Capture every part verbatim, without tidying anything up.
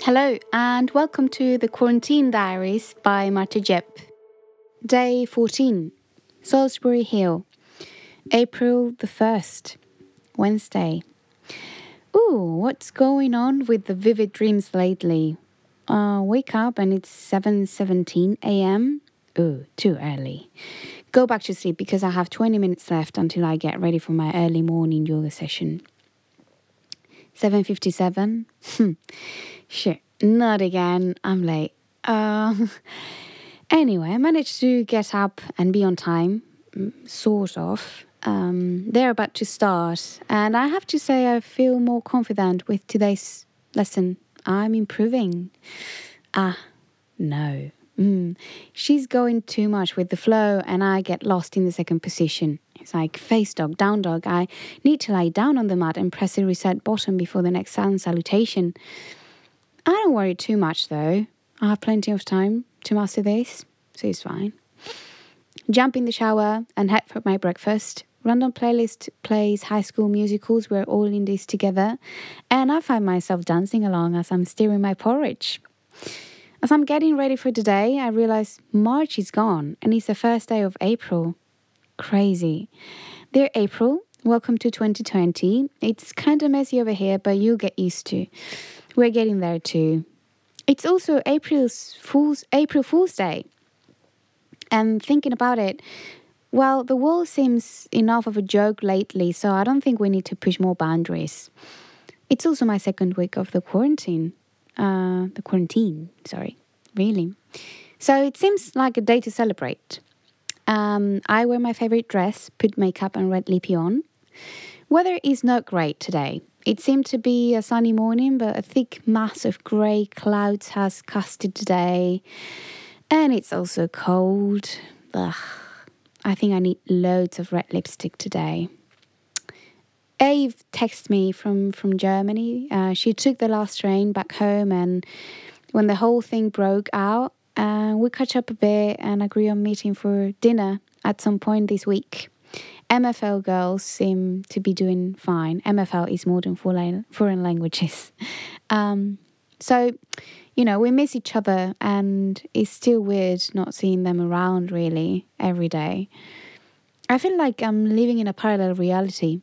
Hello, and welcome to the Quarantine Diaries by Marta Jep. Day fourteen, Salisbury Hill, April the first, Wednesday. Ooh, what's going on with the vivid dreams lately? Uh, wake up and it's seven seventeen a.m. Ooh, too early. Go back to sleep because I have twenty minutes left until I get ready for my early morning yoga session. seven fifty-seven? Hmm. Shit, not again. I'm late. Uh, anyway, I managed to get up and be on time, sort of. Um, they're about to start, and I have to say I feel more confident with today's lesson. I'm improving. Ah, no. Mm. She's going too much with the flow, and I get lost in the second position. It's like face dog, down dog. I need to lie down on the mat and press the reset button before the next sun salutation. I don't worry too much though. I have plenty of time to master this, so it's fine. Jump in the shower and head for my breakfast. Random playlist plays High School Musicals. We're all in this together. And I find myself dancing along as I'm stirring my porridge. As I'm getting ready for the day, I realize March is gone and it's the first day of April. Crazy. Dear April, welcome to twenty twenty. It's kind of messy over here, but you'll get used to. We're getting there too. It's also April's Fool's April Fool's Day. And thinking about it, well, the world seems enough of a joke lately, so I don't think we need to push more boundaries. It's also my second week of the quarantine. Uh, the quarantine, sorry, really. So it seems like a day to celebrate. Um, I wear my favorite dress, put makeup and red lippy on. Weather is not great today. It seemed to be a sunny morning, but a thick mass of grey clouds has casted today. And it's also cold. Ugh. I think I need loads of red lipstick today. Eve texted me from, from Germany. Uh, she took the last train back home, and when the whole thing broke out, uh, we catch up a bit and agree on meeting for dinner at some point this week. M F L girls seem to be doing fine. M F L is modern foreign languages. Um, so, you know, we miss each other, and it's still weird not seeing them around really every day. I feel like I'm living in a parallel reality.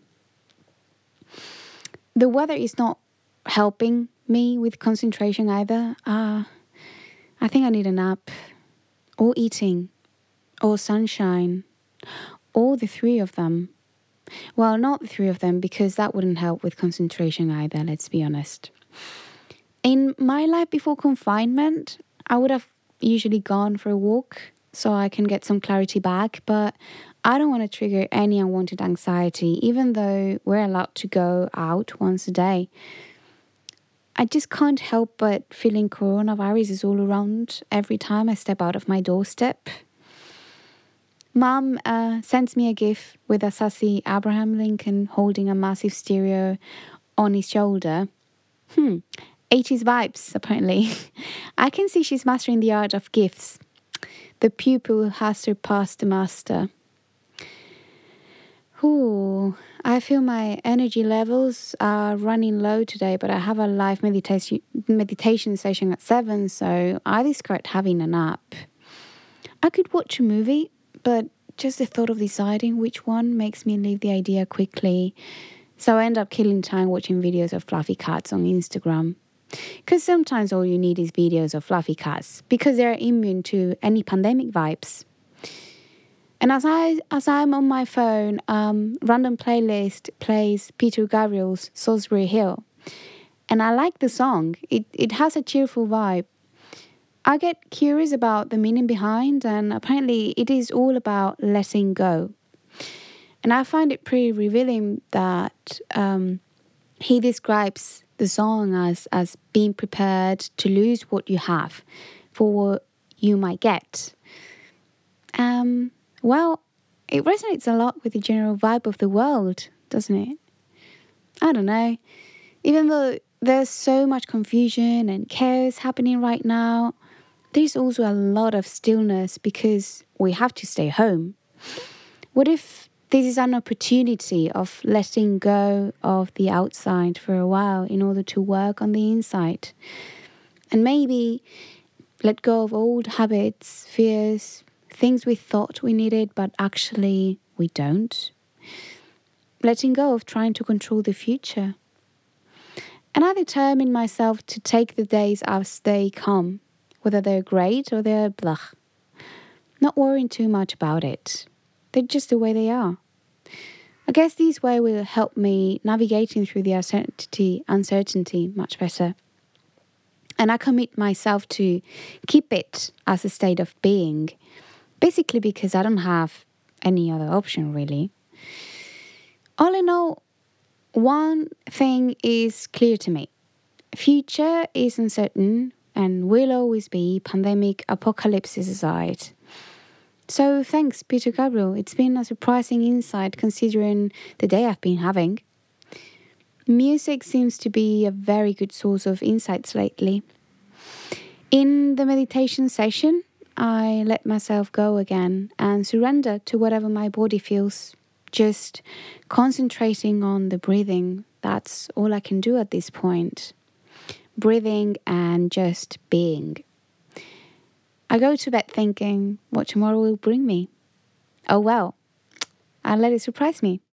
The weather is not helping me with concentration either. Uh, I think I need a nap, or eating, or sunshine, or the three of them. Well, not the three of them, because that wouldn't help with concentration either, let's be honest. In my life before confinement, I would have usually gone for a walk so I can get some clarity back, but I don't want to trigger any unwanted anxiety, even though we're allowed to go out once a day. I just can't help but feeling coronavirus is all around every time I step out of my doorstep. Mum uh, sends me a gif with a sassy Abraham Lincoln holding a massive stereo on his shoulder. Hmm, eighties vibes, apparently. I can see she's mastering the art of gifs. The pupil has surpassed the master. Ooh, I feel my energy levels are running low today, but I have a live meditation meditation session at seven, so I discard having a nap. I could watch a movie, but just the thought of deciding which one makes me leave the idea quickly. So I end up killing time watching videos of fluffy cats on Instagram. Because sometimes all you need is videos of fluffy cats, because they're immune to any pandemic vibes. And as I as I'm on my phone, um, random playlist plays Peter Gabriel's Salisbury Hill, and I like the song. It it has a cheerful vibe. I get curious about the meaning behind, and apparently it is all about letting go. And I find it pretty revealing that um, he describes the song as as being prepared to lose what you have for what you might get. Um. Well, it resonates a lot with the general vibe of the world, doesn't it? I don't know. Even though there's so much confusion and chaos happening right now, there's also a lot of stillness because we have to stay home. What if this is an opportunity of letting go of the outside for a while in order to work on the inside? And maybe let go of old habits, fears, things we thought we needed, but actually we don't. Letting go of trying to control the future. And I determine myself to take the days as they come, whether they're great or they're blah. Not worrying too much about it. They're just the way they are. I guess this way will help me navigating through the uncertainty, uncertainty much better. And I commit myself to keep it as a state of being, basically because I don't have any other option really. All in all, one thing is clear to me. Future is uncertain and will always be, pandemic, apocalypse aside. So thanks, Peter Gabriel. It's been a surprising insight considering the day I've been having. Music seems to be a very good source of insights lately. In the meditation session, I let myself go again and surrender to whatever my body feels. Just concentrating on the breathing. That's all I can do at this point. Breathing and just being. I go to bed thinking what tomorrow will bring me. Oh well, I'll let it surprise me.